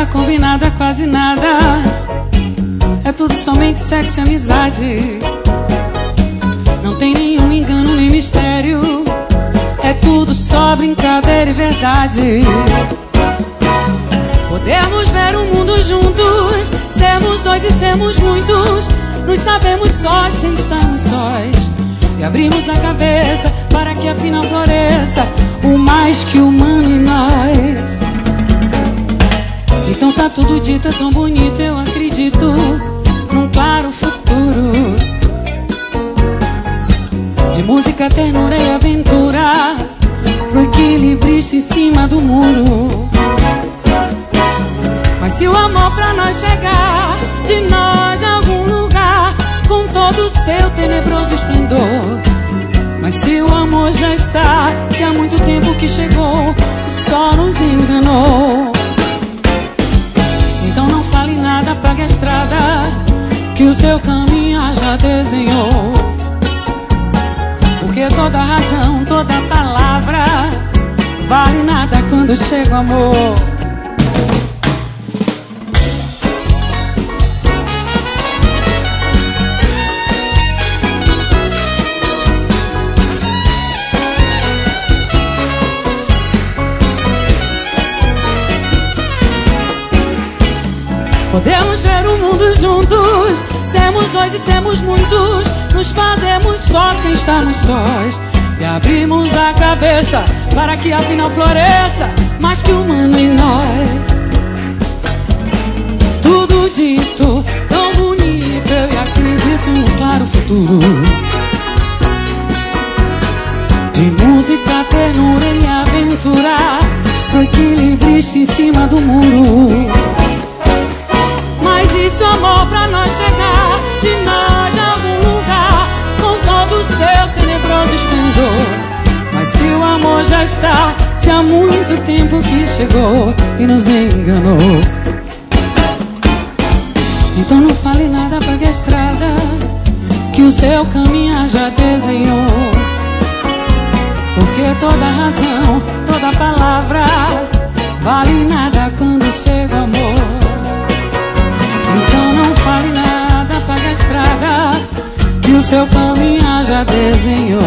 nada combinado, é quase nada. É tudo somente sexo e amizade. Não tem nenhum engano nem mistério. É tudo só brincadeira e verdade. Podemos ver o mundo juntos, sermos dois e sermos muitos. Nos sabemos sós sem estarmos sós. E abrimos a cabeça para que afinal floresça o mais que humano em nós. Então tá tudo dito, é tão bonito, eu acredito num claro futuro de música, ternura e aventura pro equilibrista em cima do muro. Mas se o amor pra nós chegar de nós de algum lugar, com todo o seu tenebroso esplendor. Mas se o amor já está, se há muito tempo que chegou e só nos enganou. Então não fale nada, apague a estrada que o seu caminho já desenhou. Porque toda razão, toda palavra vale nada quando chega o amor. Podemos ver o mundo juntos, sermos dois e sermos muitos. Nos fazemos só sem estarmos sós. E abrimos a cabeça para que afinal floresça mais que humano em nós. Tudo dito, tão bonito, eu acredito no claro futuro de música, ternura e aventura pro equilibrista em cima do muro. Mas e se o amor pra nós chegar de nós de algum lugar, com todo o seu tenebroso esplendor? Mas se o amor já está, se há muito tempo que chegou e nos enganou. Então não fale nada, apague a estrada que o seu caminho já desenhou. Porque toda razão, toda palavra vale nada quando chega o amor. Então não fale nada, apague a estrada que o seu caminho já desenhou.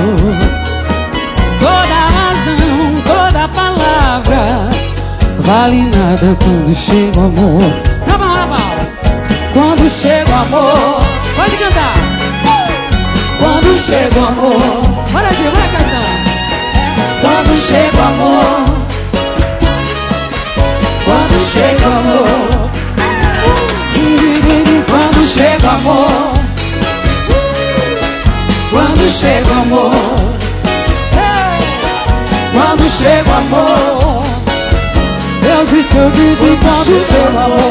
Toda razão, toda palavra vale nada quando chega o amor. Quando chega o amor, pode cantar. Quando chega o amor, bora Gil, vai cantar. Quando chega o amor, quando chega o amor, quando chega o amor, quando chega o amor, quando chega o amor, eu disse quando chega o amor.